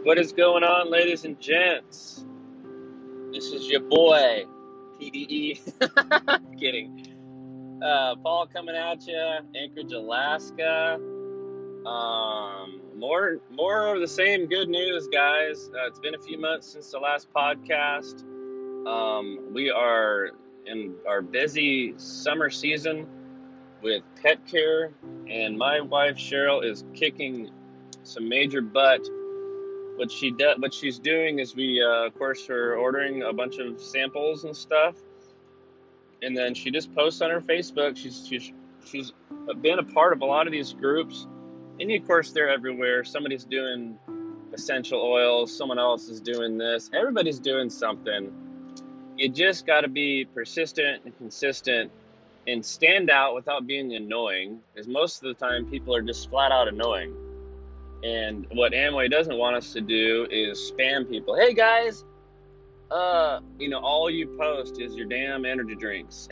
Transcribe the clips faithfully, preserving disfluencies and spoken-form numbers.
What is going on, ladies and gents? This is your boy, P D E. Kidding. Uh, Paul coming at you, Anchorage, Alaska. Um, more, more of the same good news, guys. Uh, it's been a few months since the last podcast. Um, we are in our busy summer season with pet care, and my wife Cheryl is kicking some major butt. What she does, what she's doing is we, uh, of course, are ordering a bunch of samples and stuff, and then she just posts on her Facebook. She's she's she's been a part of a lot of these groups, and of course they're everywhere. Somebody's doing essential oils, someone else is doing this. Everybody's doing something. You just got to be persistent and consistent, and stand out without being annoying. Because most of the time, people are just flat out annoying. And what Amway doesn't want us to do is spam people. Hey guys, uh, you know, all you post is your damn energy drinks.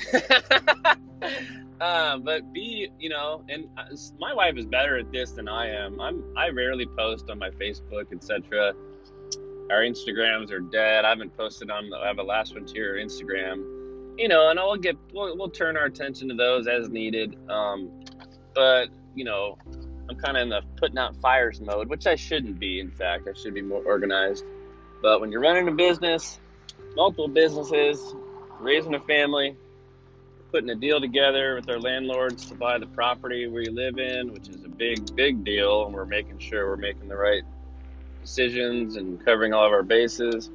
uh, but be, you know, and my wife is better at this than I am. I'm, I rarely post on my Facebook, et cetera. Our Instagrams are dead. I haven't posted on. I have a last one to your Instagram, you know, and I'll get. We'll, we'll turn our attention to those as needed. Um, but you know. I'm kind of in the putting out fires mode, which I shouldn't be. In fact, I should be more organized. But when you're running a business, multiple businesses, raising a family, putting a deal together with our landlords to buy the property we live in, which is a big, big deal, and we're making sure we're making the right decisions and covering all of our bases.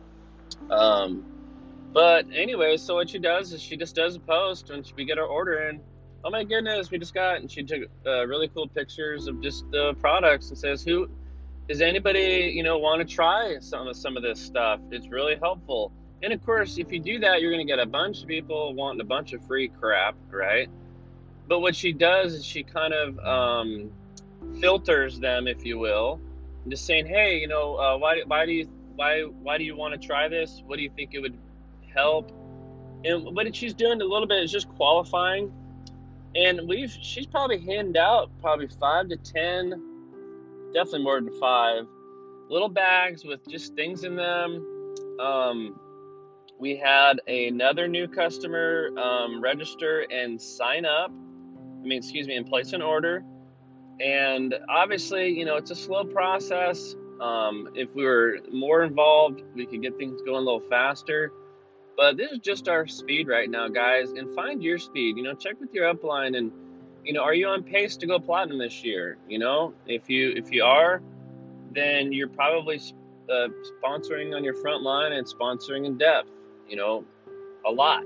Um, but anyway, so what she does is she just does a post when we get our order in. Oh my goodness, we just got, and she took uh, really cool pictures of just the products and says, who, does anybody, you know, want to try some of some of this stuff? It's really helpful. And of course, if you do that, you're going to get a bunch of people wanting a bunch of free crap, right? But what she does is she kind of um, filters them, if you will, and just saying, hey, you know, uh, why, why do you, why, why do you want to try this? What do you think it would help? And what she's doing a little bit is just qualifying. And we've, she's probably handed out probably five to ten, definitely more than five, little bags with just things in them. Um, we had another new customer um, register and sign up, I mean, excuse me, and place an order. And obviously, you know, it's a slow process. Um, if we were more involved, we could get things going a little faster. But this is just our speed right now, guys, and find your speed. You know, check with your upline, and you know, are you on pace to go platinum this year? You know, if you if you are, then you're probably uh, sponsoring on your front line and sponsoring in depth. You know, a lot.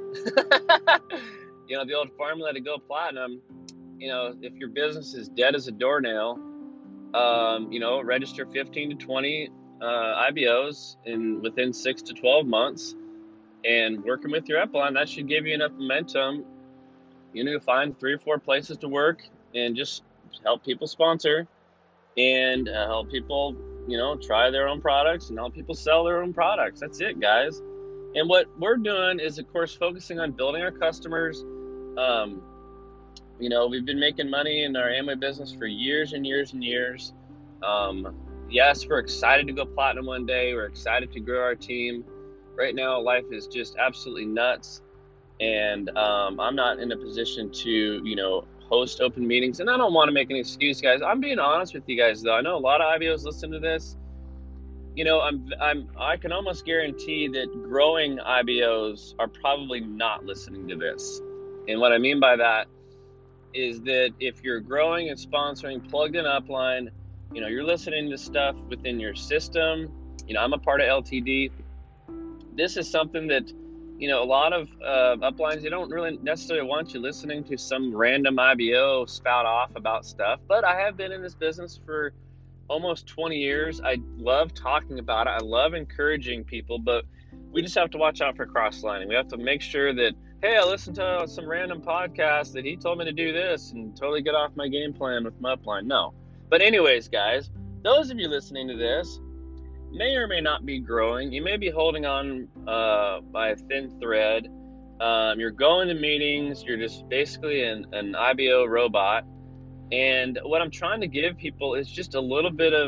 You know, the old formula to go platinum. You know, if your business is dead as a doornail, um, you know, register fifteen to twenty uh, I B Os in within six to twelve months. And working with your upline, that should give you enough momentum, you know, to find three or four places to work and just help people sponsor and uh, help people, you know, try their own products and help people sell their own products. That's it, guys. And what we're doing is, of course, focusing on building our customers. Um, you know, we've been making money in our Amway business for years and years and years. Um, yes, we're excited to go platinum one day. We're excited to grow our team. Right now, life is just absolutely nuts, and um, I'm not in a position to, you know, host open meetings, and I don't want to make an excuse, guys. I'm being honest with you guys, though. I know a lot of I B Os listen to this. You know, I'm, I'm, I can almost guarantee that growing I B Os are probably not listening to this, and what I mean by that is that if you're growing and sponsoring plugged in upline, you know, you're listening to stuff within your system. You know, I'm a part of L T D. This is something that, you know, a lot of uh, uplines, they don't really necessarily want you listening to some random I B O spout off about stuff. But I have been in this business for almost twenty years. I love talking about it. I love encouraging people, but we just have to watch out for cross-lining. We have to make sure that, hey, I listened to some random podcast that he told me to do this and totally get off my game plan with my upline. No. But anyways, guys, those of you listening to this, may or may not be growing. You may be holding on uh, by a thin thread. Um, you're going to meetings. You're just basically an, an I B O robot. And what I'm trying to give people is just a little bit of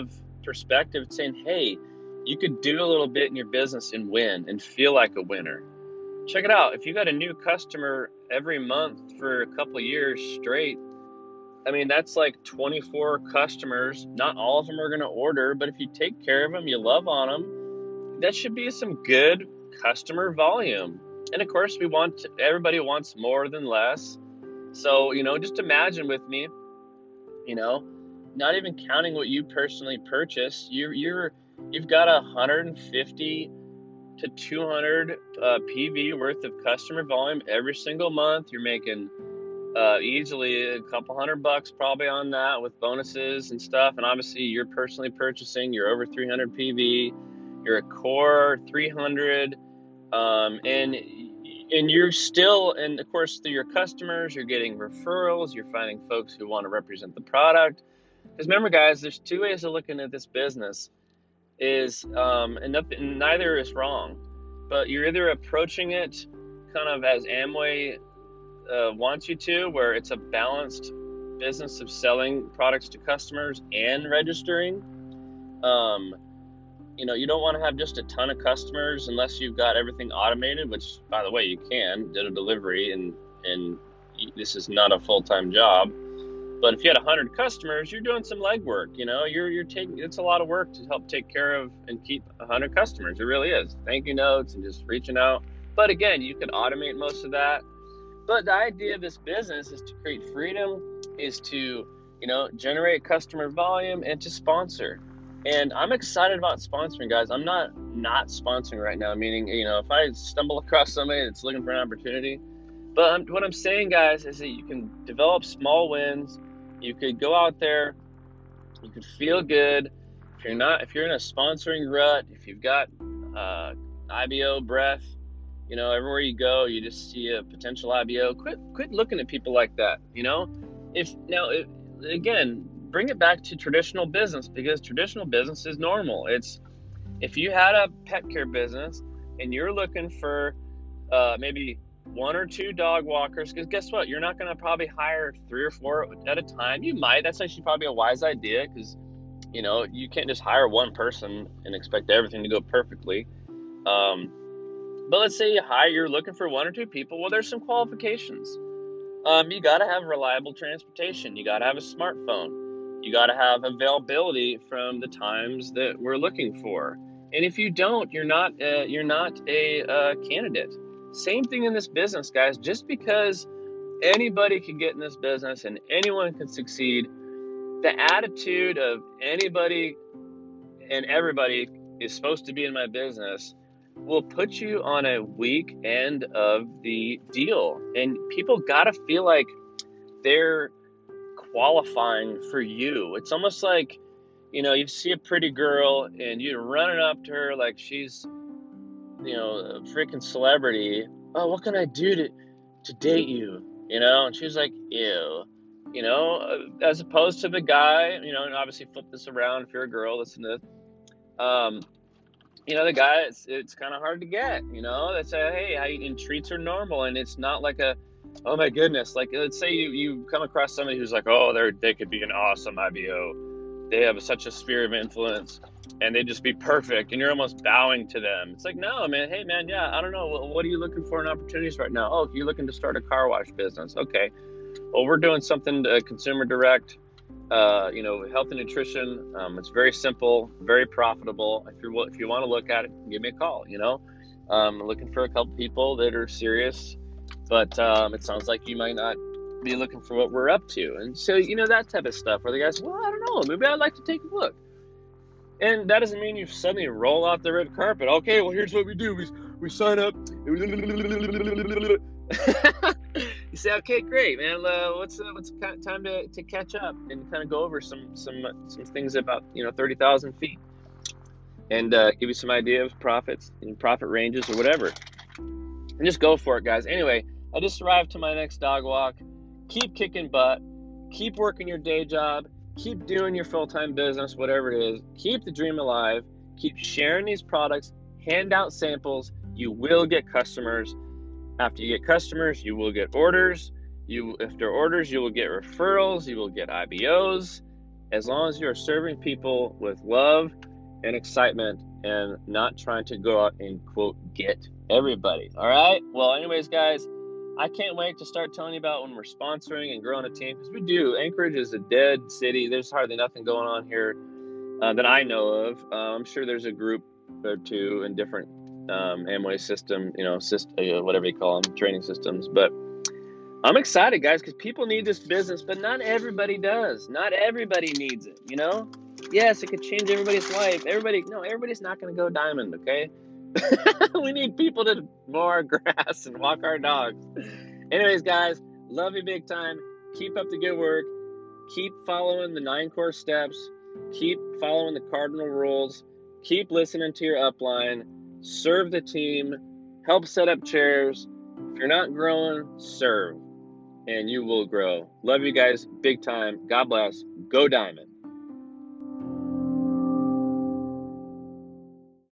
perspective, saying, hey, you could do a little bit in your business and win and feel like a winner. Check it out. If you got a new customer every month for a couple of years straight, I mean, that's like twenty-four customers. Not all of them are going to order, but if you take care of them, you love on them, that should be some good customer volume. And of course, we want, everybody wants more than less. So, you know, just imagine with me, you know, not even counting what you personally purchase, you're, you're, you've got a one hundred fifty to two hundred uh, P V worth of customer volume every single month. You're making uh, easily a couple hundred bucks probably on that with bonuses and stuff. And obviously you're personally purchasing, you're over three hundred P V, you're a core three hundred, um, and and you're still, and of course through your customers, you're getting referrals, you're finding folks who want to represent the product. Because remember, guys, there's two ways of looking at this business. Is um, and nothing, neither is wrong, but you're either approaching it kind of as Amway uh, wants you to, where it's a balanced business of selling products to customers and registering. Um, you know, you don't want to have just a ton of customers unless you've got everything automated, which, by the way, you can do a delivery, and and this is not a full-time job. But if you had one hundred customers, you're doing some legwork. You know, you're you're taking, it's a lot of work to help take care of and keep one hundred customers. It really is. Thank you notes and just reaching out. But again, you can automate most of that. But the idea of this business is to create freedom, is to, you know, generate customer volume and to sponsor. And I'm excited about sponsoring, guys. I'm not not sponsoring right now, meaning, you know, if I stumble across somebody that's looking for an opportunity. But I'm, what I'm saying, guys, is that you can develop small wins. You could go out there, you could feel good. If you're not, if you're in a sponsoring rut, if you've got uh, I B O breath, you know, everywhere you go, you just see a potential I B O. Quit, quit looking at people like that. You know, if now, if, again, bring it back to traditional business, because traditional business is normal. It's, if you had a pet care business and you're looking for uh, maybe one or two dog walkers, because guess what? You're not going to probably hire three or four at a time. You might. That's actually probably a wise idea, because, you know, you can't just hire one person and expect everything to go perfectly. Um, but let's say you hire, you're looking for one or two people. Well, there's some qualifications. Um, you got to have reliable transportation. You got to have a smartphone. You got to have availability from the times that we're looking for. And if you don't, you're not uh, you're not a uh, candidate. Same thing in this business, guys. Just because anybody can get in this business and anyone can succeed, the attitude of anybody and everybody is supposed to be in my business will put you on a weak end of the deal. And people got to feel like they're qualifying for you. It's almost like, you know, you see a pretty girl and you're running up to her like she's, you know, a freaking celebrity. Oh, what can I do to to date you? You know, and she's like, ew. You know, as opposed to the guy, you know, and obviously flip this around if you're a girl, listen to this. Um, you know, the guy, it's it's kind of hard to get, you know, they say, hey, how you, and treats are normal, and it's not like a, oh my goodness, like let's say you, you come across somebody who's like, oh, they're, they could be an awesome I B O. They have such a sphere of influence and they just be perfect, and you're almost bowing to them. It's like, no, man, hey man, yeah, I don't know. What, what are you looking for in opportunities right now? Oh, you're looking to start a car wash business. Okay. Well, we're doing something to consumer direct, uh, you know, health and nutrition. Um, it's very simple, very profitable. If you're, if you want to look at it, give me a call, you know, um, looking for a couple people that are serious, but, um, it sounds like you might not be looking for what we're up to. And so, you know, that type of stuff where the guy's, well, I don't know, maybe I'd like to take a look. And that doesn't mean you suddenly roll out the red carpet. Okay, well, here's what we do. We, we sign up. You say, okay, great, man. Uh, what's uh, what's time to, to catch up and kind of go over some some some things about, you know, thirty thousand feet, and uh, give you some idea of profits and profit ranges or whatever. And just go for it, guys. Anyway, I just arrived to my next dog walk. Keep kicking butt. Keep working your day job. Keep doing your full-time business, whatever it is. Keep the dream alive. Keep sharing these products. Hand out samples. You will get customers. After you get customers, you will get orders. You, after orders, you will get referrals. You will get I B Os. as long as you're serving people with love and excitement and not trying to go out and, quote, get everybody. All right? Well, anyways, guys, I can't wait to start telling you about when we're sponsoring and growing a team, because we do. Anchorage is a dead city. There's hardly nothing going on here uh, that I know of. Uh, I'm sure there's a group or two in different um, Amway system, you know, system, uh, whatever you call them, training systems. But I'm excited, guys, because people need this business, but not everybody does. Not everybody needs it, you know? Yes, it could change everybody's life. Everybody, no, everybody's not going to go diamond, okay? We need people to mow our grass and walk our dogs. Anyways, guys, love you big time. Keep up the good work. Keep following the nine core steps. Keep following the cardinal rules. Keep listening to your upline. Serve the team. Help set up chairs. If you're not growing, serve, and you will grow. Love you guys big time. God bless. Go Diamond.